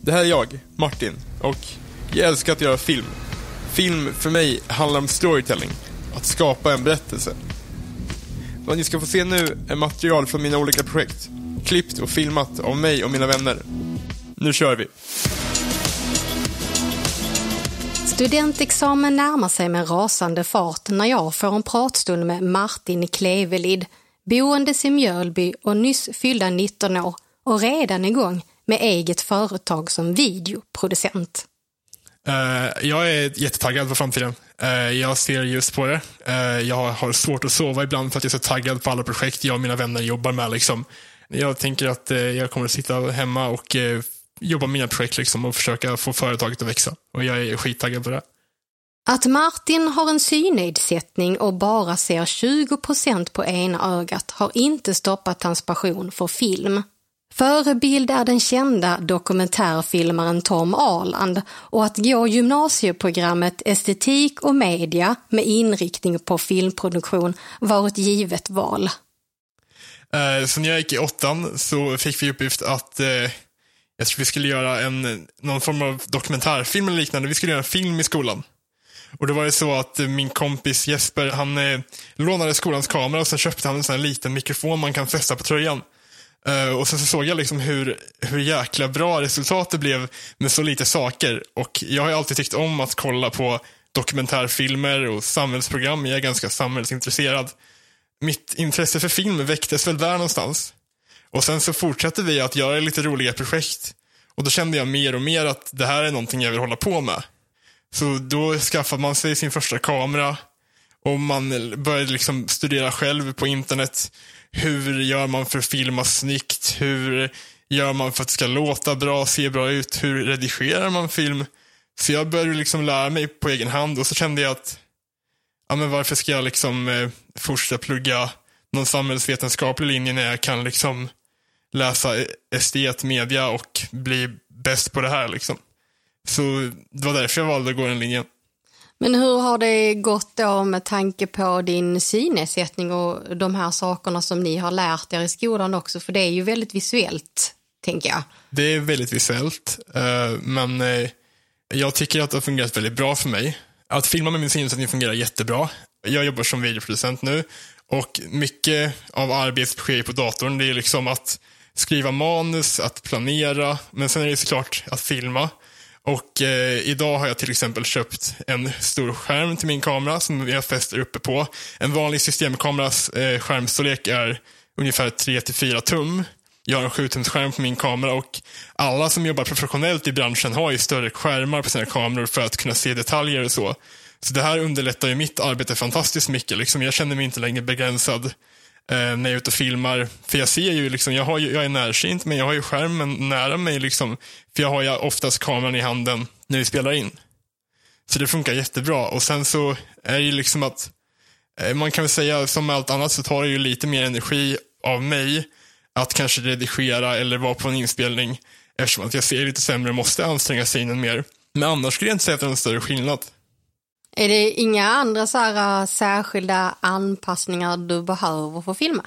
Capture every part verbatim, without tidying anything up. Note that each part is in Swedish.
Det här är jag, Martin, och jag älskar att göra film. Film för mig handlar om storytelling, att skapa en berättelse. Vad ni ska få se nu är material från mina olika projekt, klippt och filmat av mig och mina vänner. Nu kör vi! Studentexamen närmar sig med rasande fart när jag får en pratstund med Martin Klevelid, boendes i Mjölby och nyss fyllda nitton år och redan igång med eget företag som videoproducent. Uh, jag är jättetaggad på framtiden. Uh, jag ser just på det. Uh, jag har svårt att sova ibland för att jag är så taggad på alla projekt jag och mina vänner jobbar med. Liksom. Jag tänker att uh, jag kommer att sitta hemma och uh, jobba med mina projekt liksom, och försöka få företaget att växa. Och jag är skittaggad på det. Att Martin har en synnedsättning och bara ser tjugo procent på ena ögat har inte stoppat hans passion för film. Förebild är den kända dokumentärfilmaren Tom Arland, och att gå gymnasieprogrammet estetik och media med inriktning på filmproduktion var ett givet val. Uh, så när jag gick i åttan så fick vi uppgift att uh, jag tror vi skulle göra en, någon form av dokumentärfilm eller liknande. Vi skulle göra en film i skolan. Och det var ju så att min kompis Jesper, han eh, lånade skolans kamera och sen köpte han en sån här liten mikrofon man kan fästa på tröjan. Uh, och sen så såg jag liksom hur, hur jäkla bra resultatet blev med så lite saker. Och jag har ju alltid tyckt om att kolla på dokumentärfilmer och samhällsprogram. Jag är ganska samhällsintresserad. Mitt intresse för film väcktes väl där någonstans. Och sen så fortsatte vi att göra lite roliga projekt. Och då kände jag mer och mer att det här är någonting jag vill hålla på med. Så då skaffade man sig sin första kamera. Och man började liksom studera själv på internet. Hur gör man för att filma snyggt? Hur gör man för att det ska låta bra, se bra ut? Hur redigerar man film? Så jag började liksom lära mig på egen hand. Och så kände jag att ja, men varför ska jag liksom eh, fortsätta plugga någon samhällsvetenskaplig linje när jag kan liksom läsa estet, media och bli bäst på det här liksom. Så det var därför jag valde att gå den linjen. Men hur har det gått då med tanke på din synnedsättning och de här sakerna som ni har lärt er i skolan också? För det är ju väldigt visuellt, tänker jag. Det är väldigt visuellt, men jag tycker att det har fungerat väldigt bra för mig. Att filma med min synnedsättning fungerar jättebra. Jag jobbar som videoproducent nu och mycket av arbetet sker på datorn. Det är liksom att skriva manus, att planera, men sen är det såklart att filma. Och eh, idag har jag till exempel köpt en stor skärm till min kamera som jag fäster uppe på. En vanlig systemkameras eh, skärmstorlek är ungefär tre till fyra tum. Jag har en sju tums skärm på min kamera och alla som jobbar professionellt i branschen har ju större skärmar på sina kameror för att kunna se detaljer och så. Så det här underlättar ju mitt arbete fantastiskt mycket. Liksom, jag känner mig inte längre begränsad eh, när jag är ute och filmar. För jag ser ju, liksom, jag, har ju, jag är närsynt men jag har ju skärmen nära mig liksom. För jag har ju oftast kameran i handen när vi spelar in. Så det funkar jättebra. Och sen så är det ju liksom att eh, man kan väl säga som med allt annat så tar det ju lite mer energi av mig att kanske redigera eller vara på en inspelning eftersom att jag ser lite sämre och måste anstränga sig in mer. Men annars skulle jag inte säga att det är en större skillnad. Är det inga andra så här, särskilda anpassningar du behöver för att filma?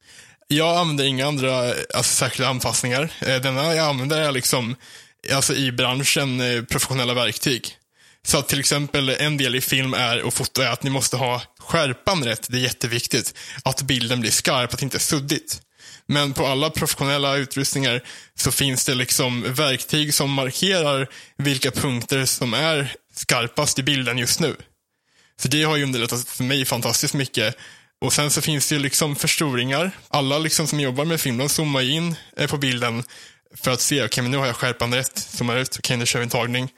Jag använder inga andra alltså, särskilda anpassningar. Denna jag använder är liksom alltså, i branschen professionella verktyg. Så att till exempel en del i film är och foto är att ni måste ha skärpan rätt. Det är jätteviktigt att bilden blir skarp, att det inte är suddigt. Men på alla professionella utrustningar så finns det liksom verktyg som markerar vilka punkter som är skarpast i bilden just nu. Så det har ju underlättat för mig fantastiskt mycket. Och sen så finns det ju liksom förstoringar. Alla liksom som jobbar med film, de zoomar in på bilden för att se, okej okay, men nu har jag skärpan rätt, zoomar ut, okej okay, nu kör vi en tagning.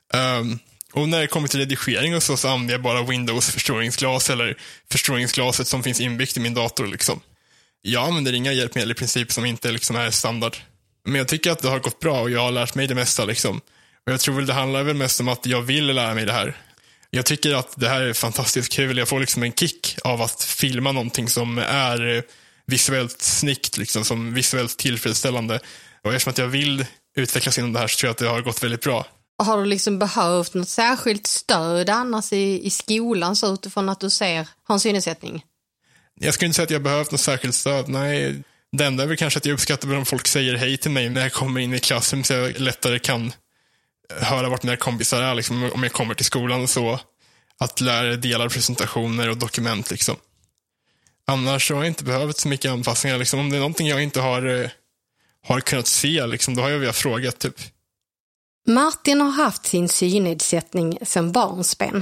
Um, och när det kommer till redigering och så, så använder jag bara Windows förstoringsglas eller förstoringsglaset som finns inbyggt i min dator liksom. Jag använder inga hjälpmedel i princip som inte liksom är standard. Men jag tycker att det har gått bra och jag har lärt mig det mesta liksom. Och jag tror väl det handlar väl mest om att jag vill lära mig det här. Jag tycker att det här är fantastiskt kul. Jag får liksom en kick av att filma någonting som är visuellt snyggt, liksom, som visuellt tillfredsställande. Och eftersom att jag vill utvecklas inom det här så tror jag att det har gått väldigt bra. Har du liksom behövt något särskilt stöd annars i, i skolan så utifrån att du ser har en synnedsättning? Jag skulle inte säga att jag behövt något särskilt stöd. Nej, Det enda är väl kanske att jag uppskattar om folk säger hej till mig när jag kommer in i klassen, så jag lättare kan höra vart mina kompisar är liksom, om jag kommer till skolan. Så att lära delar presentationer och dokument liksom. Annars har jag inte behövt så mycket anpassningar liksom. Om det är någonting jag inte har, har kunnat se liksom, då har jag väl frågat typ. Martin har haft sin synnedsättning sedan barnsben.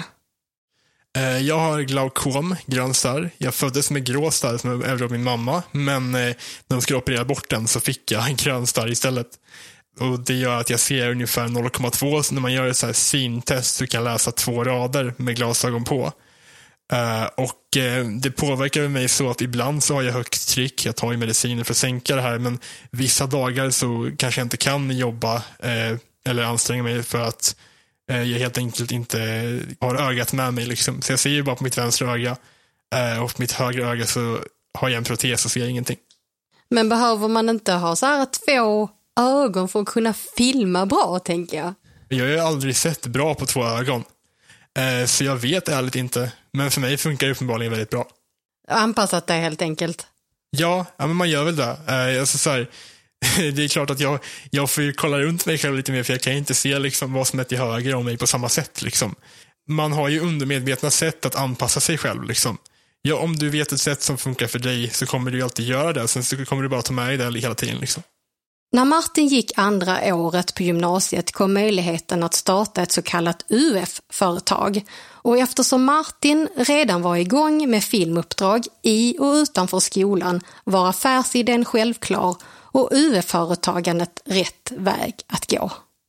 Jag har glaukom, grön starr. Jag föddes med grå starr som är av min mamma. Men när de skulle operera bort den så fick jag en grön starr istället. Och det gör att jag ser ungefär noll komma två. Så när man gör ett så här syntest så kan jag läsa två rader med glasögon på. Och det påverkar mig så att ibland så har jag högt tryck. Jag tar ju mediciner för att sänka det här. Men vissa dagar så kanske jag inte kan jobba eller anstränga mig för att jag helt enkelt inte har ögat med mig liksom. Så jag ser ju bara på mitt vänstra öga, och på mitt högra öga så har jag en protes och ser ingenting. Men behöver man inte ha så här två ögon för att kunna filma bra, tänker jag? Jag har ju aldrig sett bra på två ögon, så jag vet ärligt inte. Men för mig funkar det uppenbarligen väldigt bra. Anpassat det helt enkelt. Ja, ja men man gör väl det. Alltså så här, det är klart att jag, jag får ju kolla runt mig själv lite mer, för jag kan inte se liksom vad som är till höger om mig på samma sätt liksom. Man har ju undermedvetna sätt att anpassa sig själv liksom. Ja, om du vet ett sätt som funkar för dig så kommer du ju alltid göra det. Sen så kommer du bara ta med dig det hela tiden liksom. När Martin gick andra året på gymnasiet kom möjligheten att starta ett så kallat U F-företag. Och eftersom Martin redan var igång med filmuppdrag i och utanför skolan var affärsidén självklar och U F-företagandet rätt väg att gå.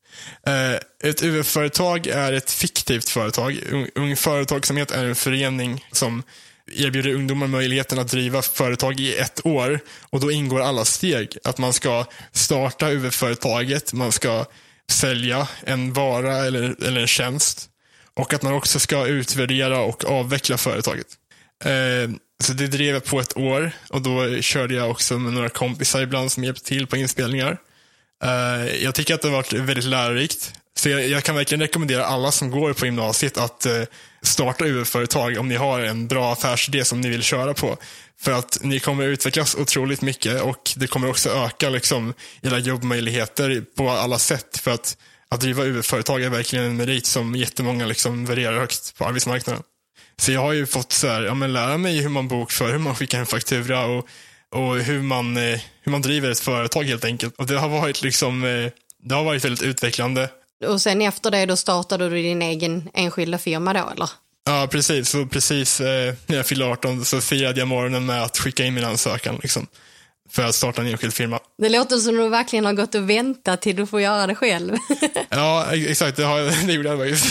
Ett U F-företag är ett fiktivt företag. Ung Företagsamhet är en förening som erbjuder ungdomar möjligheten att driva företag i ett år, och då ingår alla steg. Att man ska starta U F-företaget, man ska sälja en vara eller, eller en tjänst, och att man också ska utvärdera och avveckla företaget. Eh, så det drev jag på ett år, och då körde jag också med några kompisar ibland som hjälpte till på inspelningar. Eh, jag tycker att det har varit väldigt lärorikt. Så jag, jag kan verkligen rekommendera alla som går på gymnasiet att eh, starta U F-företag om ni har en bra affärsidé som ni vill köra på. För att ni kommer utvecklas otroligt mycket, och det kommer också öka liksom era jobbmöjligheter på alla sätt. För att, att driva U F-företag är verkligen en merit som jättemånga liksom värderar högt på arbetsmarknaden. Så jag har ju fått så här, ja, men lära mig hur man bokför, hur man skickar en faktura och, och hur, man, eh, hur man driver ett företag helt enkelt. Och det har varit liksom, eh, det har varit väldigt utvecklande. Och sen efter det då startade du din egen enskilda firma då, eller? Ja, precis. Så precis eh, när jag fyllde arton så firade jag morgonen med att skicka in min ansökan liksom, för att starta en enskild firma. Det låter som du verkligen har gått och väntat till du får göra det själv. Ja, exakt. Det, har, det gjorde jag faktiskt.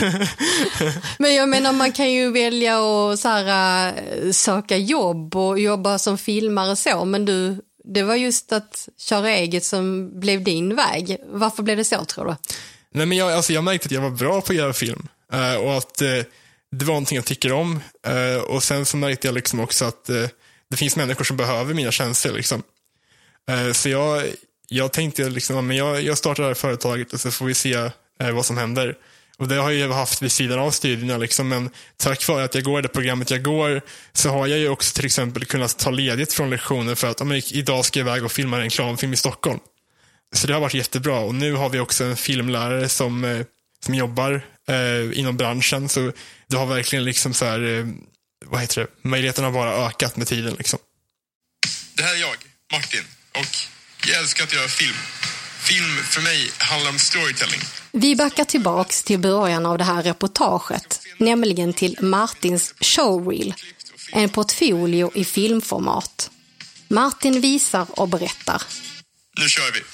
Men jag menar, man kan ju välja att så här, söka jobb och jobba som filmare så, men du, det var just att köra eget som blev din väg. Varför blev det så, tror du? Nej, men jag, alltså, jag märkte att jag var bra på att göra film, uh, och att uh, det var någonting jag tycker om. Uh, och sen så märkte jag liksom också att uh, det finns människor som behöver mina tjänster liksom. Uh, så jag, jag tänkte liksom, men jag, jag startar det här företaget och så får vi se uh, vad som händer. Och det har jag haft vid sidan av studierna liksom, men tack vare att jag går det programmet jag går så har jag ju också till exempel kunnat ta ledigt från lektioner för att ja, men, idag ska jag iväg och filma en reklamfilm i Stockholm. Så det har varit jättebra, och nu har vi också en filmlärare som, eh, som jobbar eh, inom branschen, så det har verkligen liksom så här, eh, vad heter det, möjligheten har bara ökat med tiden liksom. Det här är jag, Martin, och jag älskar att göra film. Film för mig handlar om storytelling. Vi backar tillbaks till början av det här reportaget, nämligen till Martins showreel, en portfolio i filmformat. Martin visar och berättar. Nu kör vi.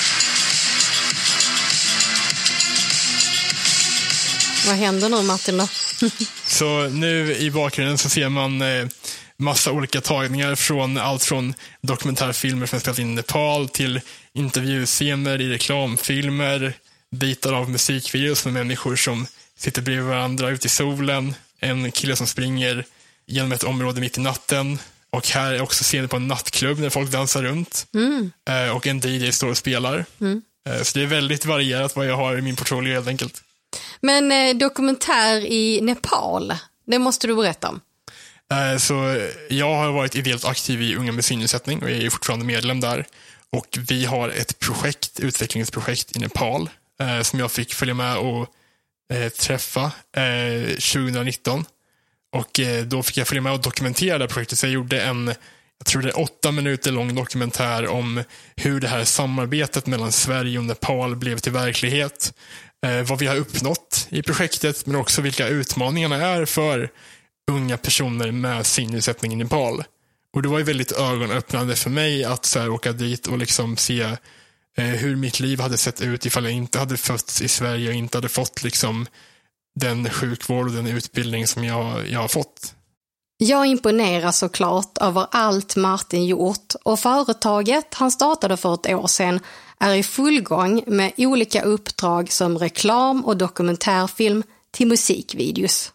Vad händer nu, Martin, då? Så nu i bakgrunden så ser man eh, massa olika tagningar från allt från dokumentärfilmer som spelat in i Nepal till intervjuscener i reklamfilmer, bitar av musikvideos med människor som sitter bredvid varandra ute i solen, en kille som springer genom ett område mitt i natten, och här är också scener på en nattklubb när folk dansar runt, mm. eh, och en D J står och spelar. Mm. Eh, så det är väldigt varierat vad jag har i min portfolio helt enkelt. Men eh, dokumentär i Nepal, det måste du berätta om. Uh, så jag har varit ideellt aktiv i Unga med synnedsättning och jag är fortfarande medlem där. Och vi har ett projekt, utvecklingsprojekt i Nepal uh, som jag fick följa med och uh, träffa uh, tjugonitton. Och uh, då fick jag följa med och dokumentera det projektet. Så jag gjorde en, jag tror det är åtta minuter lång dokumentär om hur det här samarbetet mellan Sverige och Nepal blev till verklighet. Uh, vad vi har uppnått i projektet, men också vilka utmaningarna är för unga personer med synnedsättning i Nepal. Och det var ju väldigt ögonöppnande för mig att så här, åka dit och liksom se eh, hur mitt liv hade sett ut ifall jag inte hade fötts i Sverige och inte hade fått liksom den sjukvård och den utbildning som jag, jag har fått. Jag imponeras såklart över allt Martin gjort och företaget han startade för ett år sedan är i full gång med olika uppdrag som reklam och dokumentärfilm till musikvideos.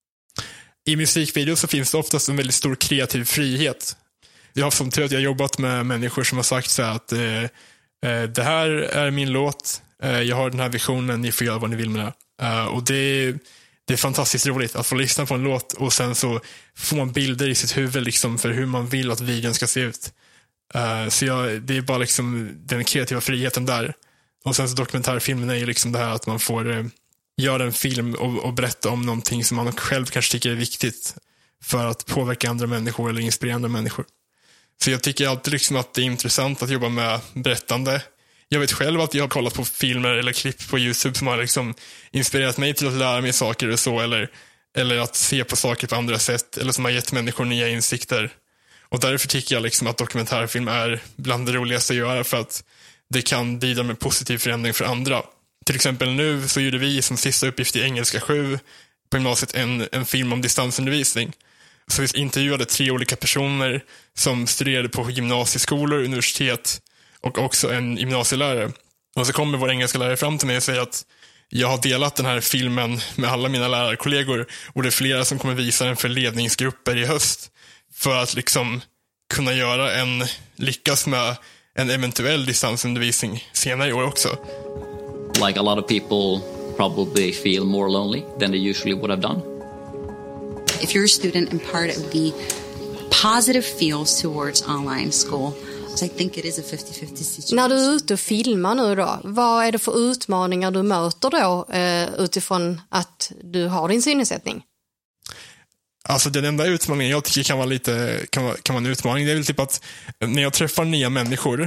I musikvideos så finns det oftast en väldigt stor kreativ frihet. Jag har som tur att jag har jobbat med människor som har sagt så här att eh, det här är min låt, eh, jag har den här visionen, ni får göra vad ni vill med det. Uh, och det, det är fantastiskt roligt att få lyssna på en låt och sen så får man bilder i sitt huvud liksom för hur man vill att videon ska se ut. Uh, så jag, det är bara liksom den kreativa friheten där. Och sen så dokumentärfilmen är ju liksom det här att man får eh, göra en film och, och berätta om någonting som man själv kanske tycker är viktigt för att påverka andra människor eller inspirera andra människor. Så jag tycker alltid liksom att det är intressant att jobba med berättande. Jag vet själv att jag har kollat på filmer eller klipp på YouTube som har liksom inspirerat mig till att lära mig saker och så, eller, eller att se på saker på andra sätt, eller som har gett människor nya insikter. Och därför tycker jag liksom att dokumentärfilm är bland det roligaste att göra, för att det kan bidra med positiv förändring för andra. Till exempel nu så gjorde vi som sista uppgift i engelska sju på gymnasiet en, en film om distansundervisning. Så vi intervjuade tre olika personer som studerade på gymnasieskolor, universitet och också en gymnasielärare. Och så kommer vår engelska lärare fram till mig och säger att jag har delat den här filmen med alla mina lärarkollegor och det är flera som kommer visa den för ledningsgrupper i höst för att liksom kunna göra en, lyckas med en eventuell distansundervisning senare i år också. Like a lot of people probably feel more lonely than they usually would have done. If you're a student and part of the positive feels towards online school, so I think it is a fifty-fifty situation. När du är ute och filmar nu då, vad är det för utmaningar du möter då eh, utifrån att du har din synnedsättning? Alltså den enda utmaningen jag tycker kan vara lite kan vara, kan vara en utmaning, det är väl typ att när jag träffar nya människor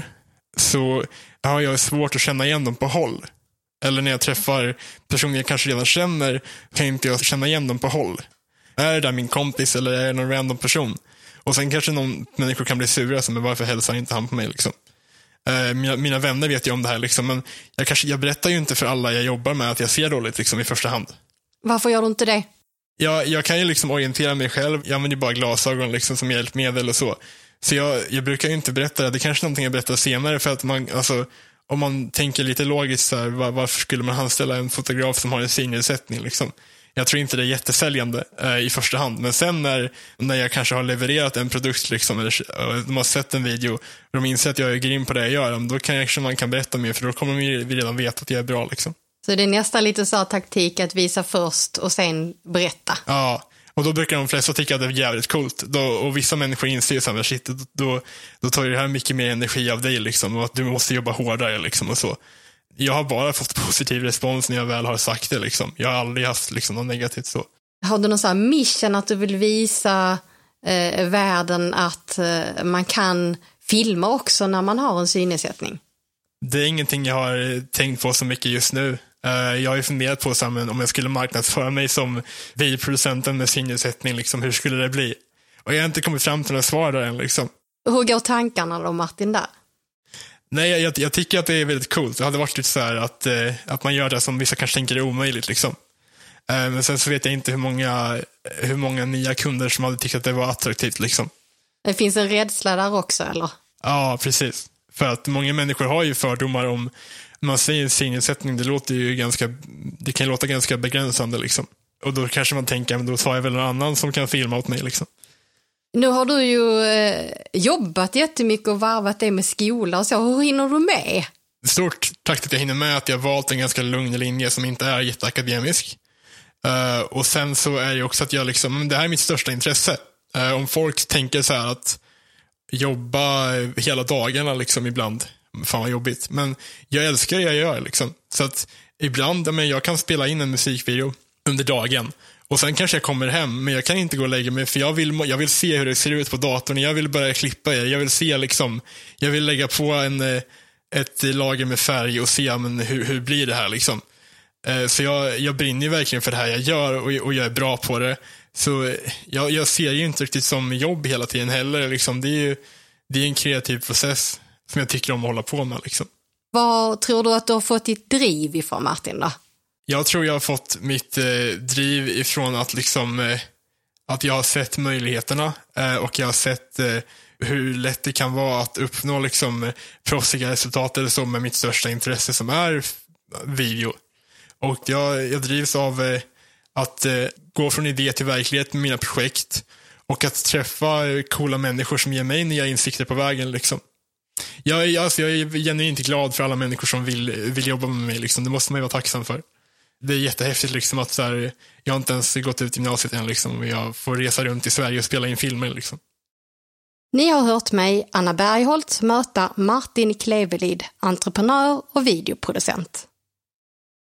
så har jag svårt att känna igen dem på håll. Eller när jag träffar personer jag kanske redan känner kan inte jag känna igen dem på håll. Är det där min kompis eller är det någon random person? Och sen kanske någon människor kan bli sura som, men varför hälsar inte han på mig liksom? Uh, mina, mina vänner vet ju om det här liksom, men jag, kanske, jag berättar ju inte för alla jag jobbar med att jag ser dåligt liksom, i första hand. Varför gör du inte det? Jag, jag kan ju liksom orientera mig själv. Jag använder ju bara glasögon liksom som hjälpmedel och så. Så jag, jag brukar ju inte berätta det. Det är kanske någonting jag berättar senare, för att man, alltså, om man tänker lite logiskt så här, var, varför skulle man anställa en fotograf som har en synnedsättning liksom? Jag tror inte det är jättesäljande eh, i första hand. Men sen när, när jag kanske har levererat en produkt liksom, eller de har sett en video och de inser att jag är grym på det jag gör, då kan jag, kanske man kan berätta mer, för då kommer vi redan veta att jag är bra liksom. Så det är nästan lite så taktik att visa först och sen berätta. Ja, och då brukar de flesta tycka att det är jävligt coolt. Då, och vissa människor inser så här, shit, då, då tar det här mycket mer energi av dig liksom, och att du måste jobba hårdare liksom, och så. Jag har bara fått positiv respons när jag väl har sagt det liksom. Jag har aldrig haft liksom något negativt så. Har du någon sån här mission att du vill visa eh, världen att eh, man kan filma också när man har en synnedsättning? Det är ingenting jag har tänkt på så mycket just nu. Uh, jag har ju funderat på så här, men om jag skulle marknadsföra mig som videoproducenten med synnedsättning, liksom, hur skulle det bli? Och jag har inte kommit fram till några svar där än liksom. Hur går tankarna då, Martin, där? Nej, jag, jag tycker att det är väldigt coolt. Det hade varit lite så här att, eh, att man gör det som vissa kanske tänker är omöjligt liksom. Eh, men sen så vet jag inte hur många, hur många nya kunder som hade tyckt att det var attraktivt liksom. Det finns en rädsla där också, eller? Ja, precis. För att många människor har ju fördomar om, man säger synnedsättning, det låter ju ganska, det kan låta ganska begränsande liksom. Och då kanske man tänker, men då tar jag väl någon annan som kan filma åt mig liksom. Nu har du ju eh, jobbat jättemycket och varvat det med skola och så. Hur hinner du med? Stort tack att jag hinner med, att jag valt en ganska lugn linje som inte är jätteakademisk. Uh, och sen så är det också att jag liksom, det här är mitt största intresse. Eh, om folk tänker så här att jobba hela dagarna liksom ibland, fan vad jobbigt. Men jag älskar det jag gör liksom. Så att ibland, men jag kan spela in en musikvideo under dagen. Och sen kanske jag kommer hem, men jag kan inte gå och lägga mig för jag vill, jag vill se hur det ser ut på datorn. Jag vill börja klippa det. Jag vill se liksom, jag vill lägga på en, ett lager med färg och se men hur, hur blir det här liksom. Så jag, jag brinner ju verkligen för det här jag gör och, och jag är bra på det. Så jag, jag ser ju inte riktigt som jobb hela tiden heller. Liksom. Det är ju det är en kreativ process som jag tycker om att hålla på med. Liksom. Vad tror du att du har fått ditt driv ifrån, Martin, då? Jag tror jag har fått mitt eh, driv ifrån att liksom eh, att jag har sett möjligheterna eh, och jag har sett eh, hur lätt det kan vara att uppnå liksom proffsiga resultat eller så med mitt största intresse som är video. Och jag, jag drivs av eh, att eh, gå från idé till verklighet med mina projekt och att träffa eh, coola människor som ger mig nya insikter på vägen liksom. Jag, jag, alltså, jag är genuint glad för alla människor som vill, vill jobba med mig liksom. Det måste man ju vara tacksam för. Det är jättehäftigt liksom att så här, jag har inte ens gått ut gymnasiet än liksom, och jag får resa runt i Sverige och spela in filmer liksom. Ni har hört mig, Anna Bergholt, möta Martin Klevelid, entreprenör och videoproducent.